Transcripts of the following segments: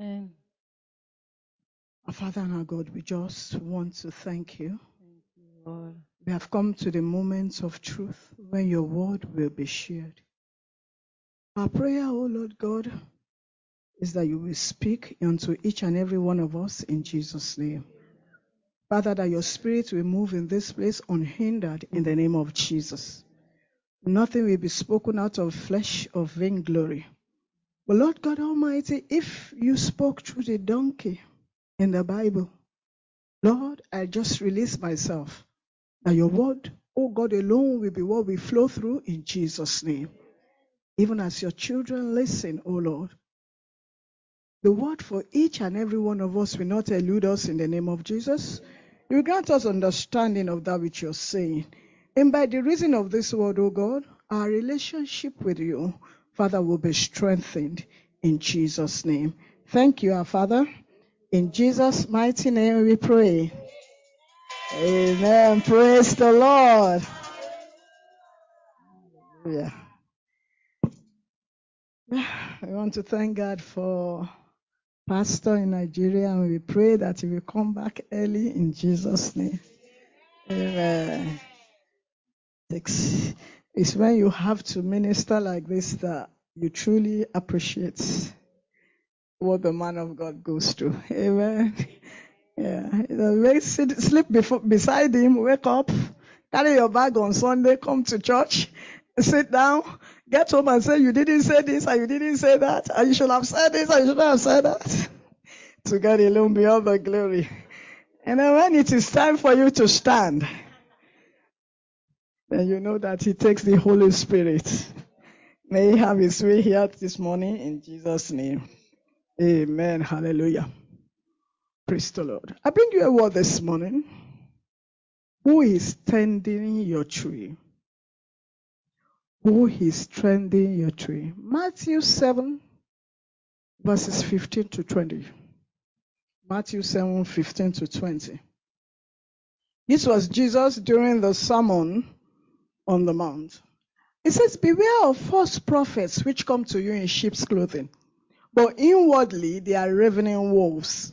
Amen. Our Father and our God, we just want to thank you. Thank you, Lord. We have come to the moment of truth when your word will be shared. Our prayer, O Lord God, is that you will speak unto each and every one of us in Jesus' name. Father, that your spirit will move in this place unhindered in the name of Jesus. Nothing will be spoken out of flesh or vainglory. But Lord God Almighty, if you spoke through the donkey in the Bible, Lord, I just release myself. That your word, oh God, alone will be what we flow through in Jesus' name. Even as your children listen, oh Lord, the word for each and every one of us will not elude us in the name of Jesus. You grant us understanding of that which you're saying. And by the reason of this word, oh God, our relationship with you, Father, will be strengthened in Jesus' name. Thank you, our Father. In Jesus' mighty name we pray. Amen. Praise the Lord. Yeah. We want to thank God for Pastor in Nigeria, and we pray that he will come back early in Jesus' name. Amen. It's when you have to minister like this that you truly appreciate what the man of God goes through. Amen. Yeah. Sleep beside him, wake up, carry your bag on Sunday, come to church, sit down, get home and say, you didn't say this and you didn't say that, and you should have said this and you should have said that. To God alone be all the glory. And then when it is time for you to stand, then you know that it takes the Holy Spirit. May he have his way here this morning in Jesus' name. Amen. Hallelujah. Praise the Lord. I bring you a word this morning. Who is tending your tree? Who is tending your tree? Matthew 7, verses 15 to 20. Matthew 7, 15 to 20. This was Jesus during the Sermon on the Mount. It says, beware of false prophets which come to you in sheep's clothing, but inwardly they are ravening wolves.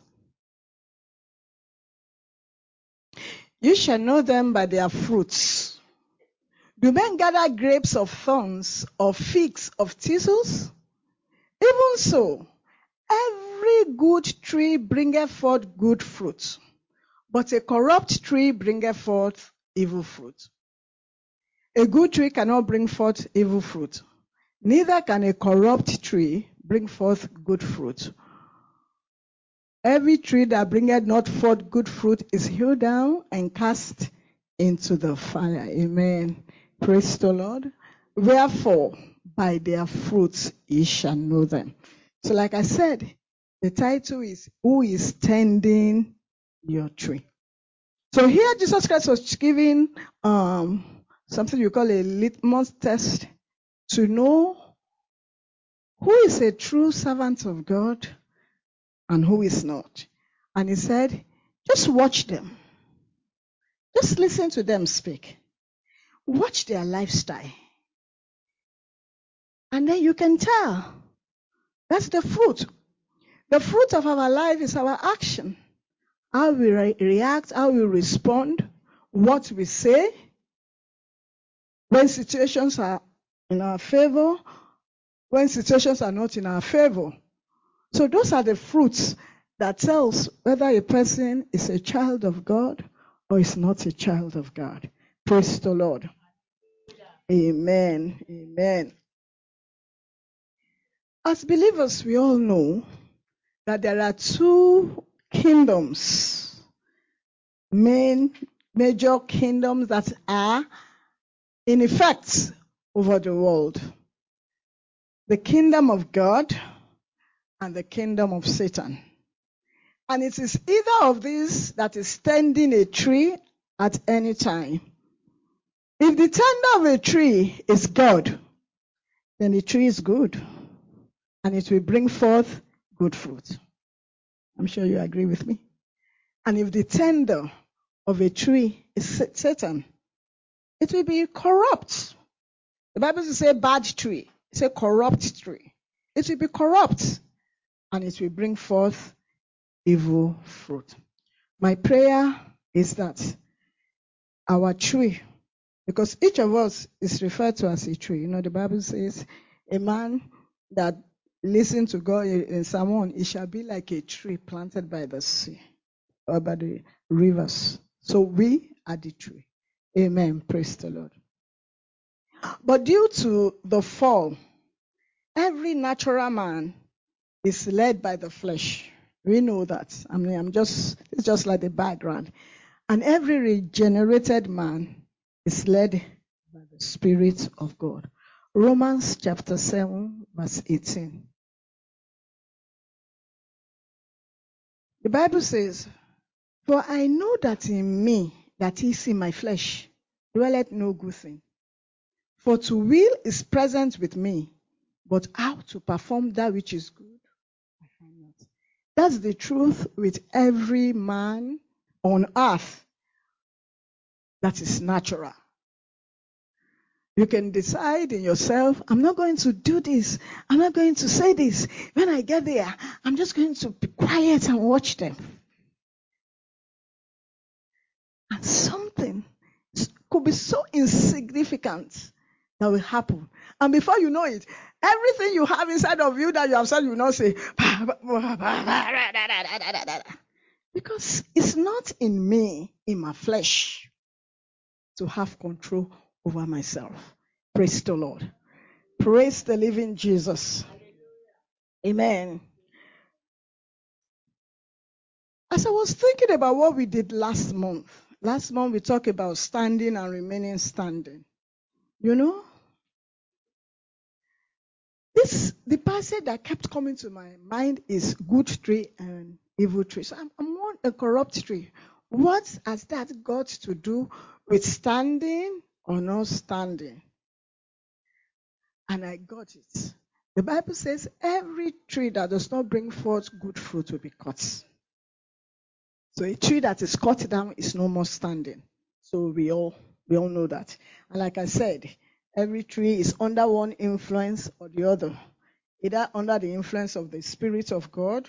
You shall know them by their fruits. Do men gather grapes of thorns or figs of thistles? Even so, every good tree bringeth forth good fruit, but a corrupt tree bringeth forth evil fruit. A good tree cannot bring forth evil fruit, neither can a corrupt tree bring forth good fruit. Every tree that bringeth not forth good fruit is hewn down and cast into the fire. Amen. Praise the Lord. Wherefore, by their fruits ye shall know them. So like I said, the title is, Who is Tending Your Tree? So here Jesus Christ was giving something you call a litmus test to know who is a true servant of God and who is not. And he said, just watch them. Just listen to them speak. Watch their lifestyle. And then you can tell. That's the fruit. The fruit of our life is our action. How we react, how we respond, what we say, when situations are in our favor, when situations are not in our favor. So those are the fruits that tells whether a person is a child of God or is not a child of God. Praise the Lord. Amen. Amen. As believers, we all know that there are two kingdoms, major kingdoms that are in effect over the world. The kingdom of God and the kingdom of Satan. And it is either of these that is tending a tree at any time. If the tender of a tree is God, then the tree is good. And it will bring forth good fruit. I'm sure you agree with me. And if the tender of a tree is Satan, it will be corrupt. The Bible doesn't say bad tree. It says corrupt tree. It will be corrupt. and it will bring forth evil fruit. My prayer is that our tree, because each of us is referred to as a tree. The Bible says a man that listens to God in Psalm 1, he shall be like a tree planted by the sea or by the rivers. So we are the tree. Amen. Praise the Lord. But due to the fall, every natural man is led by the flesh. We know that. It's just like the background. And every regenerated man is led by the Spirit of God. Romans chapter 7, verse 18. The Bible says, "For I know that in me, that is in my flesh, dwelleth no good thing. For to will is present with me, but how to perform that which is good, I find not." That's the truth with every man on earth that is natural. You can decide in yourself, I'm not going to do this. I'm not going to say this. When I get there, I'm just going to be quiet and watch them. And something could be so insignificant that will happen. And before you know it, everything you have inside of you that you have said, you will not say, because it's not in me, in my flesh, to have control over myself. Praise the Lord. Praise the living Jesus. Amen. As I was thinking about what we did last month we talked about standing and remaining standing. The passage that kept coming to my mind is good tree and evil tree. So I'm on a corrupt tree. What has that got to do with standing or not standing? And I got it. The Bible says every tree that does not bring forth good fruit will be cut. So a tree that is cut down is no more standing. So we all know that. And like I said, every tree is under one influence or the other. Either under the influence of the Spirit of God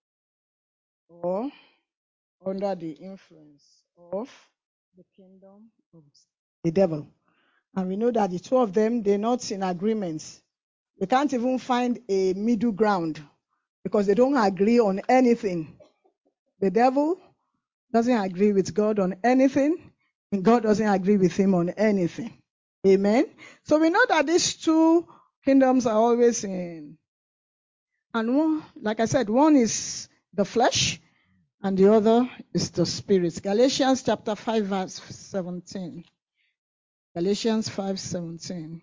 or under the influence of the kingdom of the devil. And we know that the two of them, they're not in agreement. They can't even find a middle ground because they don't agree on anything. The devil doesn't agree with God on anything, and God doesn't agree with him on anything. Amen. So we know that these two kingdoms are always in. And one, like I said, one is the flesh and the other is the spirit. Galatians chapter 5 verse 17. Galatians 5:17.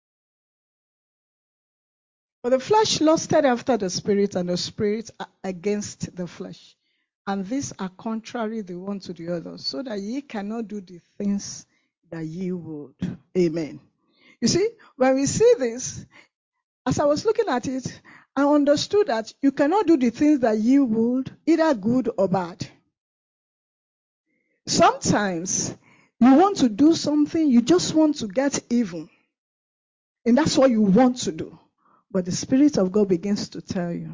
For the flesh lusted after the spirit, and the spirit against the flesh. And these are contrary the one to the other, so that ye cannot do the things that ye would. Amen. You see, when we see this, as I was looking at it, I understood that you cannot do the things that you would, either good or bad. Sometimes you want to do something, you just want to get even. And that's what you want to do. But the Spirit of God begins to tell you,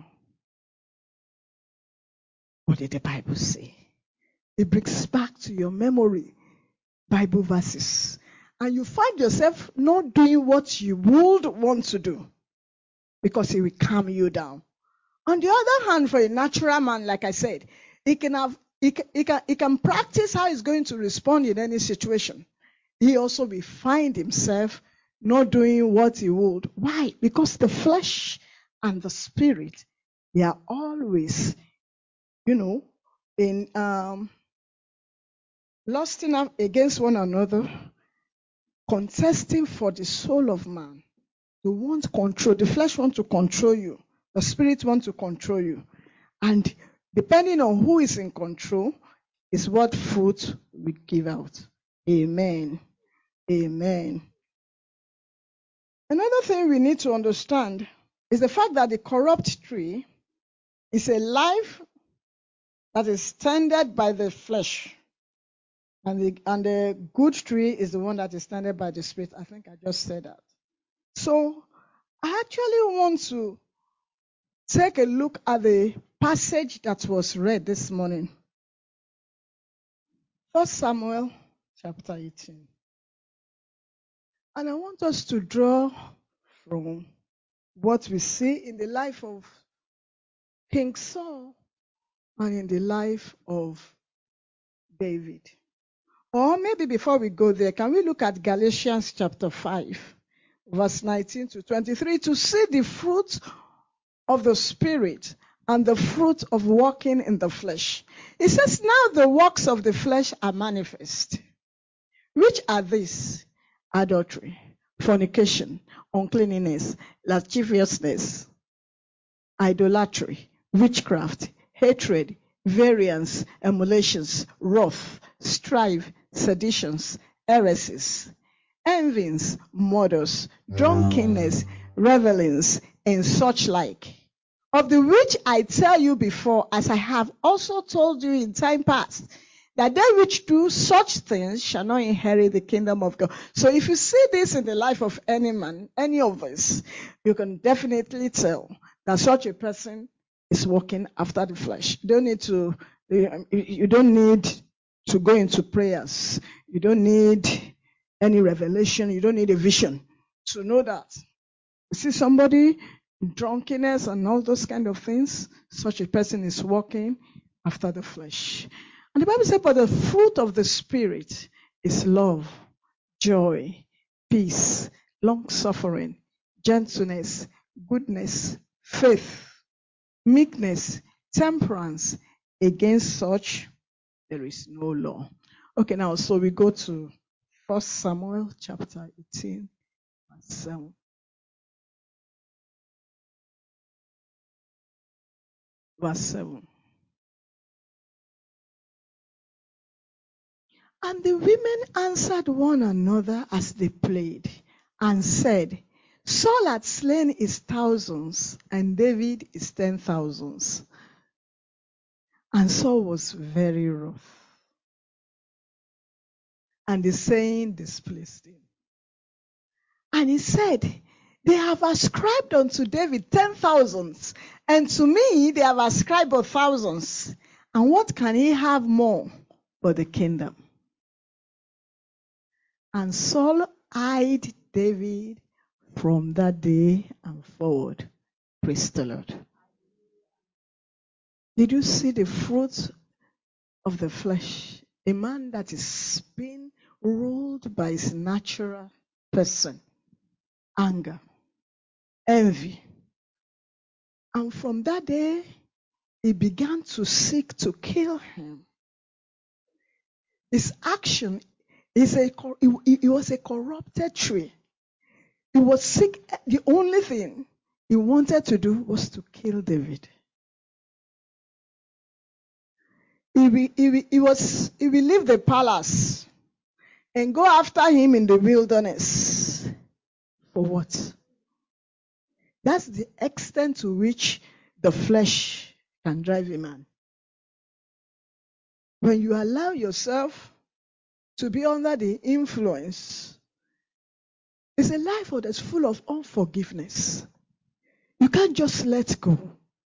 what did the Bible say? It brings back to your memory Bible verses. And you find yourself not doing what you would want to do because it will calm you down. On the other hand, for a natural man, like I said, he can practice how he's going to respond in any situation. He also will find himself not doing what he would. Why? Because the flesh and the spirit, they are always, in lusting up against one another, contesting for the soul of man. You want control. The flesh wants to control you. The spirit wants to control you. And depending on who is in control, is what fruit we give out. Amen. Amen. Another thing we need to understand is the fact that the corrupt tree is a life that is tended by the flesh. And the good tree is the one that is tended by the spirit. I think I just said that. So I actually want to take a look at the passage that was read this morning. 1 Samuel chapter 18. And I want us to draw from what we see in the life of King Saul and in the life of David. Or maybe before we go there, can we look at Galatians chapter 5, verse 19 to 23, to see the fruit of the Spirit and the fruit of walking in the flesh. It says, now the works of the flesh are manifest. Which are these? Adultery, fornication, uncleanness, lasciviousness, idolatry, witchcraft, hatred, variance, emulations, wrath, strife, seditions, heresies, envyings, murders, drunkenness, revelings, and such like. Of the which I tell you before, as I have also told you in time past, that they which do such things shall not inherit the kingdom of God. So if you see this in the life of any man, any of us, you can definitely tell that such a person is walking after the flesh. You don't need to go into prayers. You don't need any revelation. You don't need a vision to know that. You see somebody in drunkenness and all those kind of things, such a person is walking after the flesh. And the Bible says, but the fruit of the Spirit is love, joy, peace, long-suffering, gentleness, goodness, faith, meekness, temperance. Against such, there is no law. Okay, now, so we go to 1 Samuel chapter 18, verse 7. Verse 7. And the women answered one another as they played, and said, Saul had slain his thousands, and David his 10,000s. And Saul was very wroth. And the saying displeased him. And he said, they have ascribed unto David 10,000s, and to me they have ascribed thousands. And what can he have more but the kingdom? And Saul eyed David from that day and forward. Praise the Lord. Did you see the fruit of the flesh? A man that is being ruled by his natural person. Anger. Envy. And from that day, he began to seek to kill him. His action it was a corrupted tree. He was sick. The only thing he wanted to do was to kill David. He will leave the palace and go after him in the wilderness. For what? That's the extent to which the flesh can drive a man. When you allow yourself to be under the influence, it's a life that's full of unforgiveness. You can't just let go.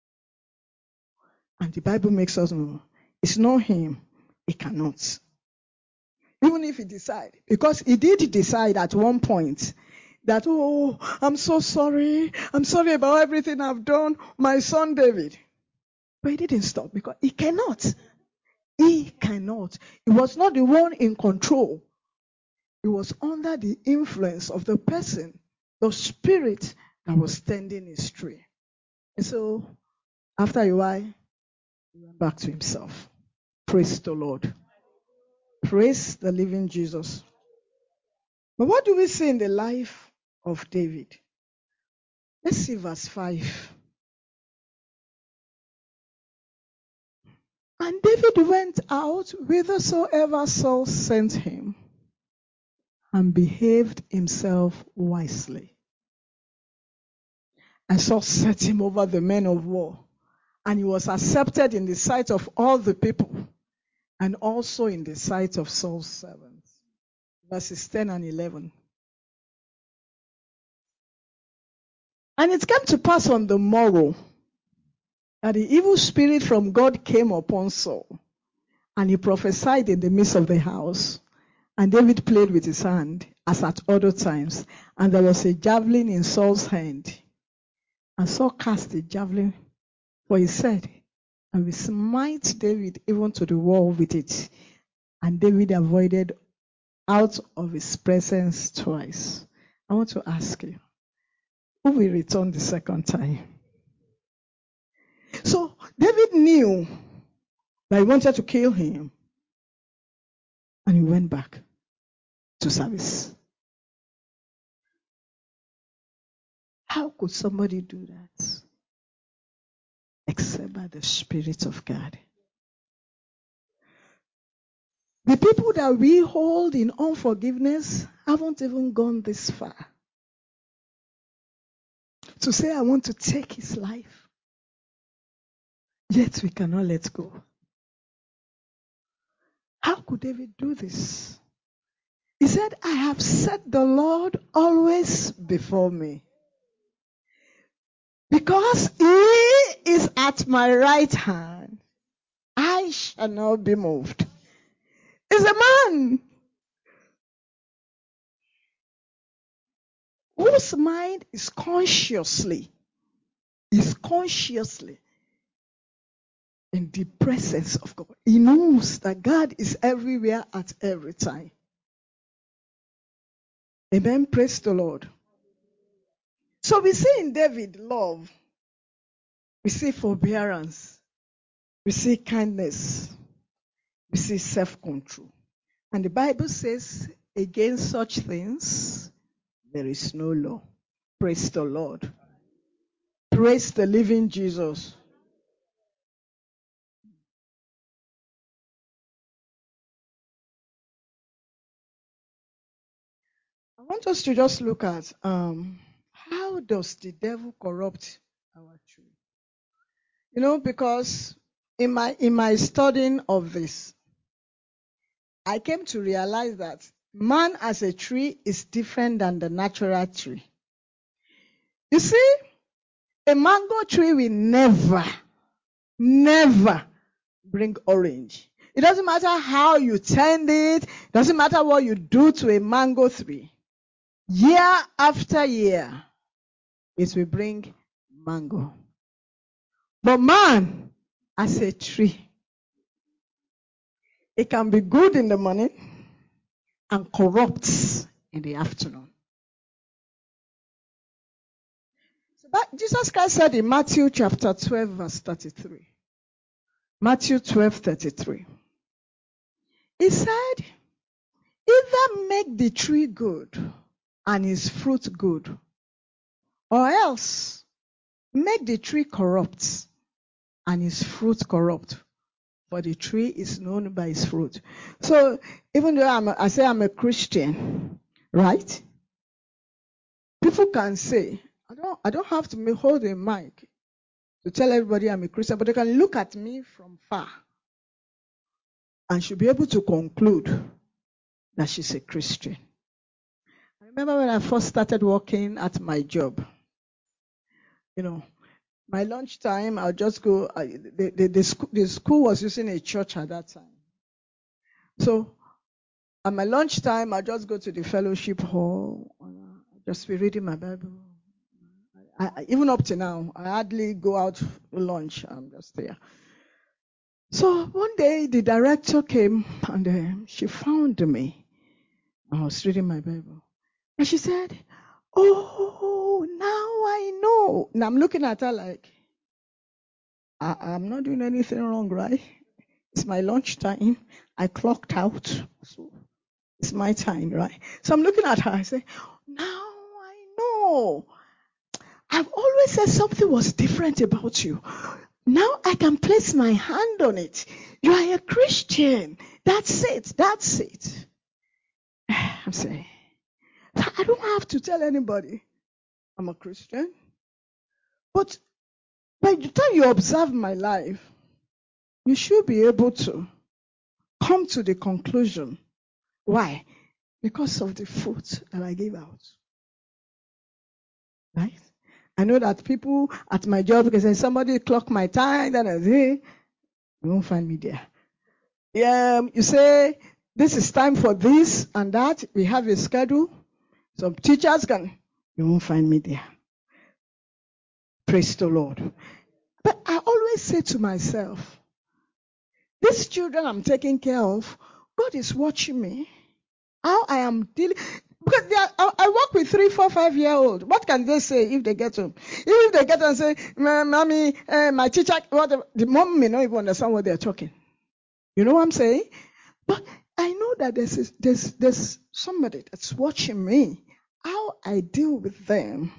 And the Bible makes us know it's not him. He cannot. Even if he decide, because he did decide at one point that, oh, I'm so sorry. I'm sorry about everything I've done. My son David. But he didn't stop because he cannot. He cannot. He was not the one in control. He was under the influence of the person, the spirit that was tending his tree. And so, after a while, he went back to himself. Praise the Lord. Praise the living Jesus. But what do we see in the life of David? Let's see verse 5. And David went out whithersoever Saul sent him, and behaved himself wisely. And Saul set him over the men of war, and he was accepted in the sight of all the people, and also in the sight of Saul's servants. Verses 10 and 11. And it came to pass on the morrow that the evil spirit from God came upon Saul, and he prophesied in the midst of the house. And David played with his hand, as at other times, and there was a javelin in Saul's hand. And Saul cast the javelin, for he said, I will smite David even to the wall with it. And David avoided out of his presence twice. I want to ask you, who will return the second time? So David knew that he wanted to kill him, and he went back to service. How could somebody do that? Except by the Spirit of God. The people that we hold in unforgiveness haven't even gone this far to say, I want to take his life. Yet we cannot let go. How could David do this? He said, I have set the Lord always before me. Because he is at my right hand, I shall not be moved. It's a man whose mind is consciously in the presence of God. He knows that God is everywhere at every time. Amen. Praise the Lord. So we see in David love, we see forbearance, we see kindness, we see self-control. And the Bible says, against such things, there is no law. Praise the Lord. Praise the living Jesus. I want us to just look at how does the devil corrupt our tree? You know, because in my studying of this, I came to realize that man as a tree is different than the natural tree. You see, a mango tree will never bring orange. It doesn't matter how you tend it, it doesn't matter what you do to a mango tree. Year after year, it will bring mango. But man, as a tree, it can be good in the morning and corrupt in the afternoon. So that Jesus Christ said in Matthew chapter 12, verse 33. Matthew 12:33. He said, either make the tree good and his fruit good, or else make the tree corrupt and his fruit corrupt. For the tree is known by its fruit. So even though I say I'm a Christian, right? People can say, I don't have to hold a mic to tell everybody I'm a Christian, but they can look at me from far and should be able to conclude that she's a Christian. I remember when I first started working at my job, you know, my lunchtime, I'll just go, the school was using a church at that time. So at my lunchtime, I'll just go to the fellowship hall, and I'll just be reading my Bible. Even up to now, I hardly go out for lunch. I'm just there. So one day, the director came and she found me. I was reading my Bible. And she said, oh, now I know. Now I'm looking at her like, I'm not doing anything wrong, right? It's my lunchtime. I clocked out. So it's my time, right? So I'm looking at her. I say, now I know. I've always said something was different about you. Now I can place my hand on it. You are a Christian. That's it. That's it. I'm saying, I don't have to tell anybody I'm a Christian. But by the time you observe my life, you should be able to come to the conclusion. Why? Because of the fruit that I gave out. Right? I know that people at my job can say, somebody clock my time, then I say, you won't find me there. Yeah, you say, this is time for this and that. We have a schedule. Some teachers you won't find me there. Praise the Lord. But I always say to myself, these children I'm taking care of, God is watching me. How I am dealing. Because I work with 3, 4, 5-year-old. What can they say if they get home? If they get and say, Mommy, my teacher, whatever, the mom may not even understand what they're talking. You know what I'm saying? But I know that there's somebody that's watching me. How I deal with them.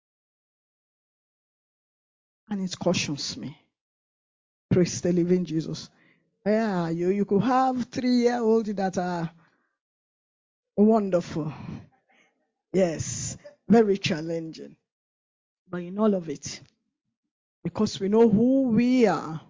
And it cautions me. Praise the living Jesus. Yeah, you could have 3-year-old that are wonderful. Yes, very challenging. But in all of it, because we know who we are.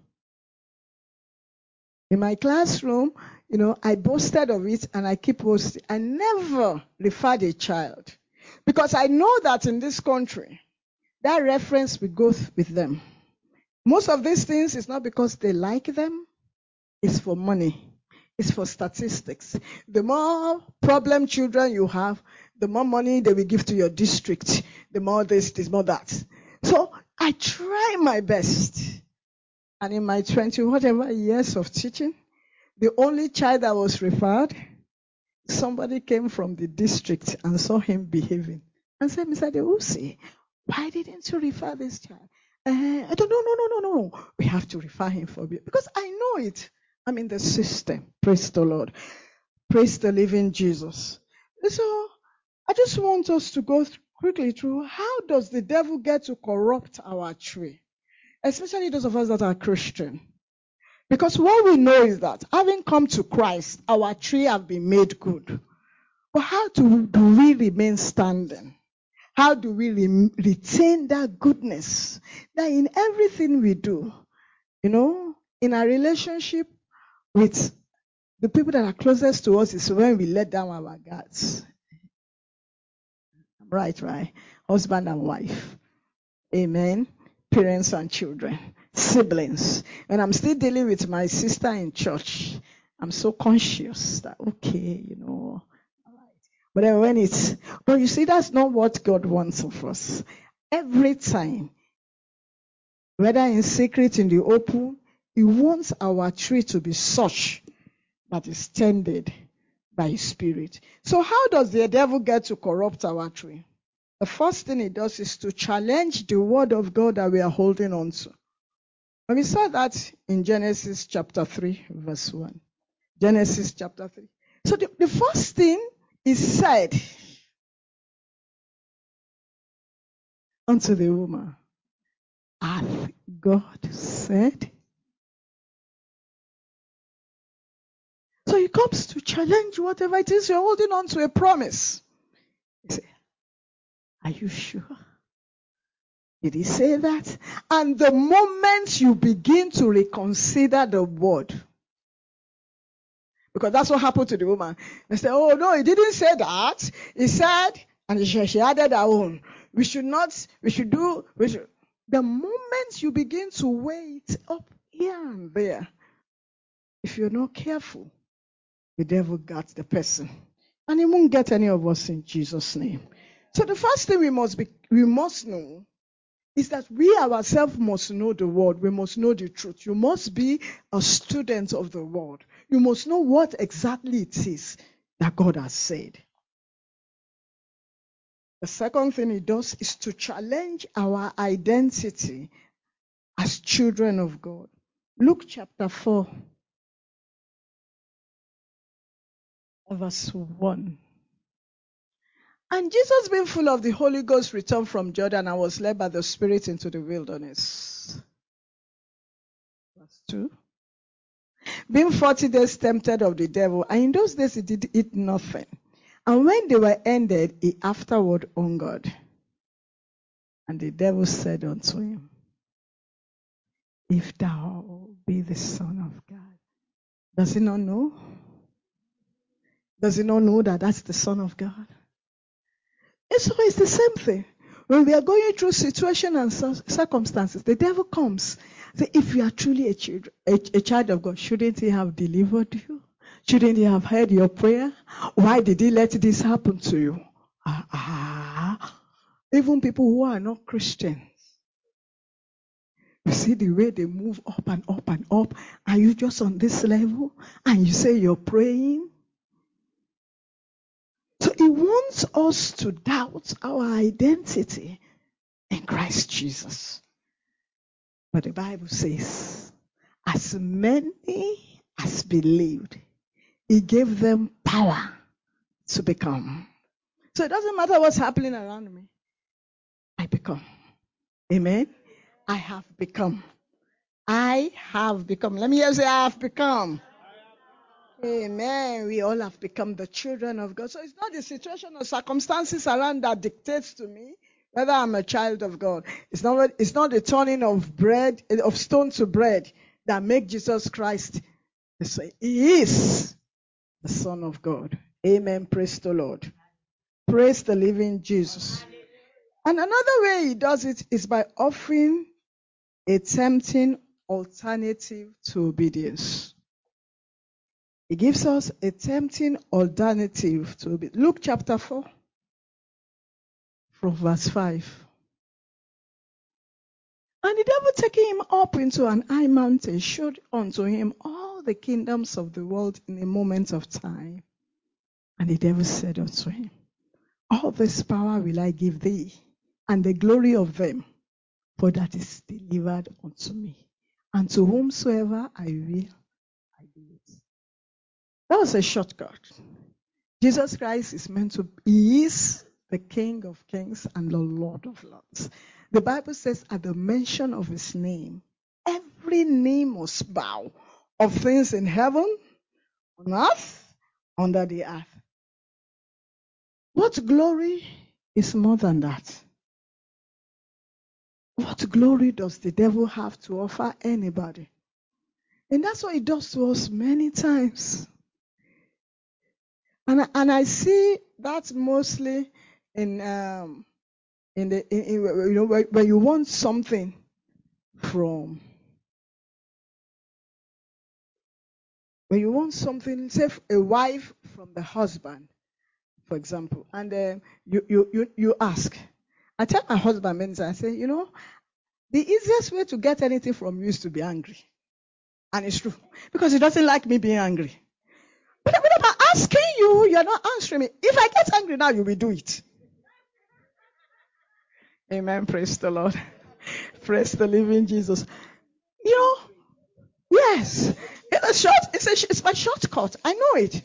In my classroom, I boasted of it and I keep boasting. I never referred a child. Because I know that in this country, that reference will go with them. Most of these things is not because they like them. It's for money. It's for statistics. The more problem children you have, the more money they will give to your district. The more this, the more that. So I try my best. And in my 20 whatever years of teaching, the only child that was referred, somebody came from the district and saw him behaving and said, Mr. Deusi, why didn't you refer this child? I don't know, no. We have to refer him for because I know it. I'm in the system. Praise the Lord. Praise the living Jesus. So I just want us to go quickly through how does the devil get to corrupt our tree, especially those of us that are Christian. Because what we know is that having come to Christ, our tree have been made good. But how do we remain standing? How do we retain that goodness? That in everything we do, in our relationship with the people that are closest to us is when we let down our guards. Right. Husband and wife. Amen. Parents and children. Siblings. When I'm still dealing with my sister in church, I'm so conscious that, okay, all right. But then but you see, that's not what God wants of us. Every time, whether in secret, in the open, He wants our tree to be such that is tended by His Spirit. So how does the devil get to corrupt our tree? The first thing he does is to challenge the word of God that we are holding on to. And we saw that in Genesis chapter 3, verse 1. Genesis chapter 3. So the first thing is said unto the woman, hath God said? So he comes to challenge whatever it is you're holding on to a promise. He said, are you sure? Did he say that? And the moment you begin to reconsider the word, because that's what happened to the woman. They said, oh no, he didn't say that. He said, and she added her own. The moment you begin to weigh it up here and there, if you're not careful, the devil got the person. And he won't get any of us in Jesus' name. So the first thing we must know is that we ourselves must know the word. We must know the truth. You must be a student of the word. You must know what exactly it is that God has said. The second thing he does is to challenge our identity as children of God. Luke chapter 4, verse 1. And Jesus, being full of the Holy Ghost, returned from Jordan and was led by the Spirit into the wilderness. Verse 2. Being 40 days tempted of the devil, and in those days he did eat nothing. And when they were ended, he afterward hungered. And the devil said unto him, if thou be the Son of God. Does he not know? Does he not know that that's the Son of God? And so it's the same thing. When we are going through situations and circumstances, the devil comes. Say, if you are truly a child of God, shouldn't he have delivered you? Shouldn't he have heard your prayer? Why did he let this happen to you? Even people who are not Christians, you see the way they move up and up and up. Are you just on this level? And you say you're praying? So he wants us to doubt our identity in Christ Jesus. But the Bible says, as many as believed, he gave them power to become. So it doesn't matter what's happening around me. I become. Amen. I have become. I have become. Let me hear you say, I have become. Amen. We all have become the children of God. So it's not the situation or circumstances around that dictates to me whether I'm a child of God. It's not the turning of stone to bread that make Jesus Christ. He is the Son of God. Amen. Praise the Lord. Praise the living Jesus. And another way he does it is by offering a tempting alternative to obedience. He gives us a tempting alternative to obedience. Luke chapter 4, from verse 5. And the devil, taking him up into an high mountain, showed unto him all the kingdoms of the world in a moment of time. And the devil said unto him, all this power will I give thee, and the glory of them, for that is delivered unto me. And to whomsoever I will, I do it. That was a shortcut. Jesus Christ he is the King of kings and the Lord of lords. The Bible says at the mention of his name, every knee must bow, of things in heaven, on earth, under the earth. What glory is more than that? What glory does the devil have to offer anybody? And that's what he does to us many times. And I see that mostly when you want something from, say a wife from the husband, for example, and you ask. I tell my husband, I say, the easiest way to get anything from you is to be angry. And it's true. Because he doesn't like me being angry. But I'm asking you, you're not answering me. If I get angry now, you will do it. Amen. Praise the Lord. Praise the living Jesus. Yes. It's my shortcut. I know it.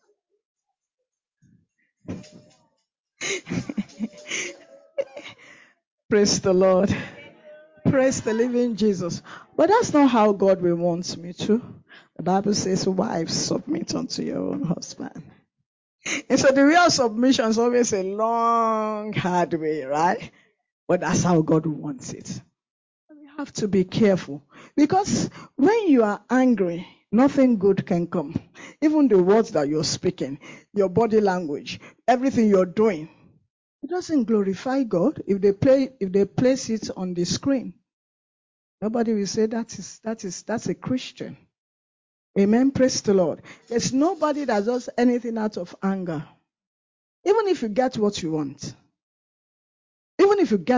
Praise the Lord. Praise the living Jesus. But that's not how God will want me to. The Bible says, wives, submit unto your own husband. And so the real submission is always a long, hard way, right? But that's how God wants it. We have to be careful. Because when you are angry, nothing good can come. Even the words that you're speaking, your body language, everything you're doing, it doesn't glorify God. If they place it on the screen, nobody will say that's a Christian. Amen. Praise the Lord. There's nobody that does anything out of anger. Even if you get what you want, it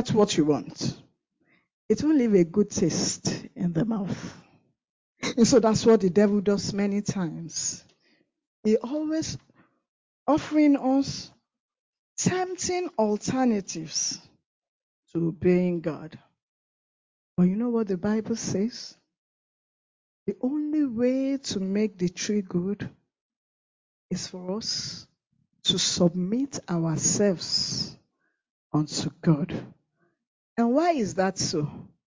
will leave a good taste in the mouth. And so that's what the devil does many times. He always offering us tempting alternatives to obeying God. But you know what the Bible says? The only way to make the tree good is for us to submit ourselves unto God. And why is that so?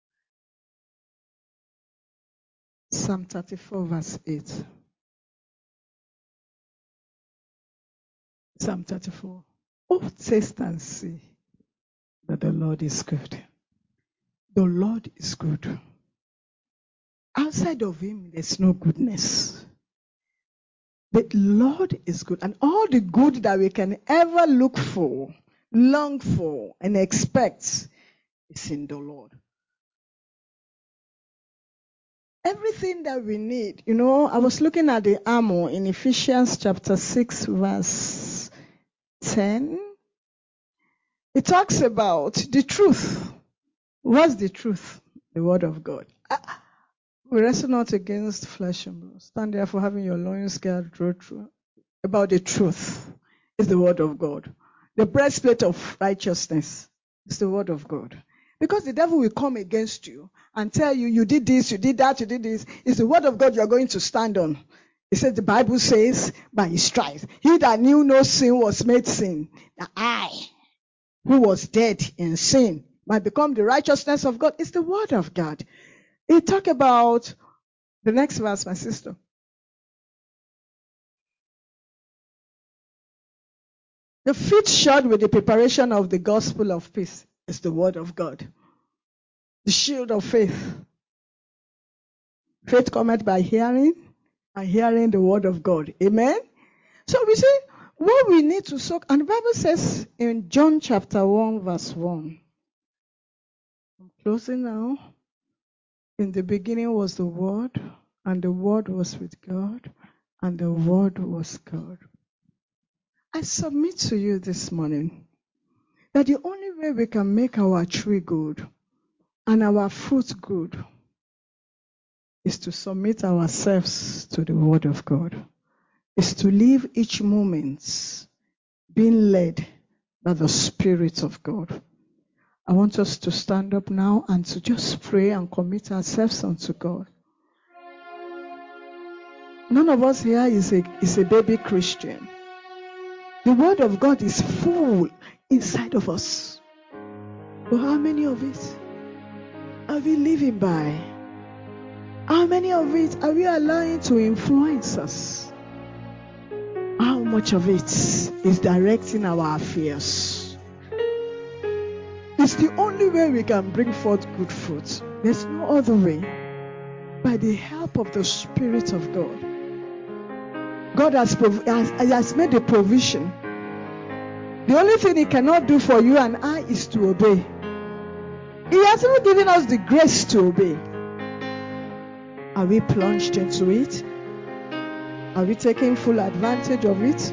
Psalm 34 verse 8. Psalm 34. Oh, taste and see that the Lord is good. The Lord is good. Outside of him, there's no goodness. The Lord is good. And all the good that we can ever look for long for, and expect is in the Lord. Everything that we need, I was looking at the armor in Ephesians chapter 6, verse 10. It talks about the truth. What's the truth? The word of God. We wrestle not against flesh and blood. Stand therefore having your loins girded true. About the truth is the word of God. The breastplate of righteousness is the word of God. Because the devil will come against you and tell you, you did this, you did that, you did this. It's the word of God you're going to stand on. It says, the Bible says, by his stripes, he that knew no sin was made sin. That I, who was dead in sin, might become the righteousness of God. It's the word of God. It talk about the next verse, my sister. The feet shod with the preparation of the gospel of peace is the word of God. The shield of faith. Faith cometh by hearing, and hearing the word of God. Amen? So we see what we need to soak. And the Bible says in John chapter 1, verse 1. I'm closing now. In the beginning was the Word, and the Word was with God, and the Word was God. I submit to you this morning that the only way we can make our tree good and our fruit good is to submit ourselves to the Word of God, is to live each moment being led by the Spirit of God. I want us to stand up now and to just pray and commit ourselves unto God. None of us here is a baby Christian. The Word of God is full inside of us. But how many of it are we living by? How many of it are we allowing to influence us? How much of it is directing our affairs? It's the only way we can bring forth good fruit. There's no other way. By the help of the Spirit of God. God has made a provision. The only thing He cannot do for you and I is to obey. He has even given us the grace to obey. Are we plunged into it? Are we taking full advantage of it?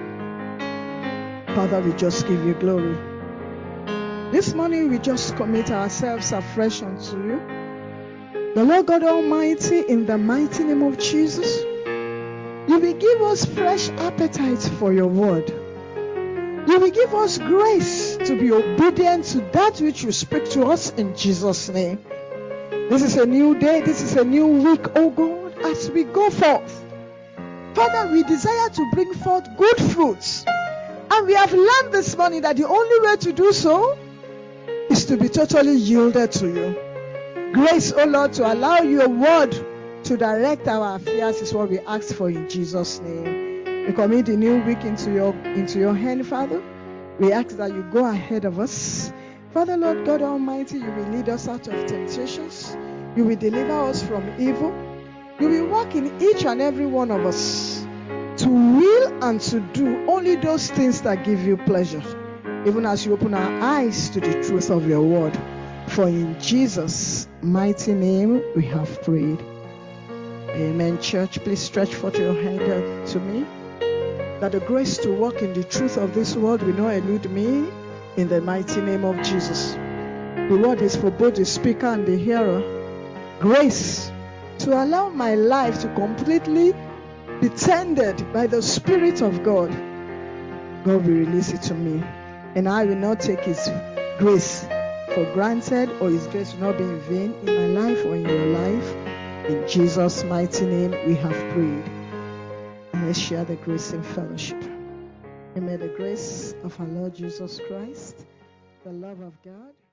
Father, we just give you glory. This morning we just commit ourselves afresh unto you. The Lord God Almighty, in the mighty name of Jesus, you will give us fresh appetite for your word. You will give us grace to be obedient to that which you speak to us in Jesus' name. This is a new day. This is a new week, oh God, as we go forth. Father, we desire to bring forth good fruits. And we have learned this morning that the only way to do so is to be totally yielded to you. Grace, oh Lord, to allow your word to direct our affairs is what we ask for in Jesus' name. We commit the new week into your hand, Father. We ask that you go ahead of us. Father, Lord God Almighty, you will lead us out of temptations. You will deliver us from evil. You will work in each and every one of us to will and to do only those things that give you pleasure, even as you open our eyes to the truth of your word. For in Jesus' mighty name we have prayed. Amen. Church, please stretch forth your hand to me, that the grace to walk in the truth of this word will not elude me, in the mighty name of Jesus. The word is for both the speaker and the hearer. Grace to allow my life to completely be tended by the Spirit of God. God will release it to me, and I will not take His grace for granted, or His grace will not be in vain in my life or in your life. In Jesus' mighty name we have prayed. And let's share the grace in fellowship. And may the grace of our Lord Jesus Christ, the love of God,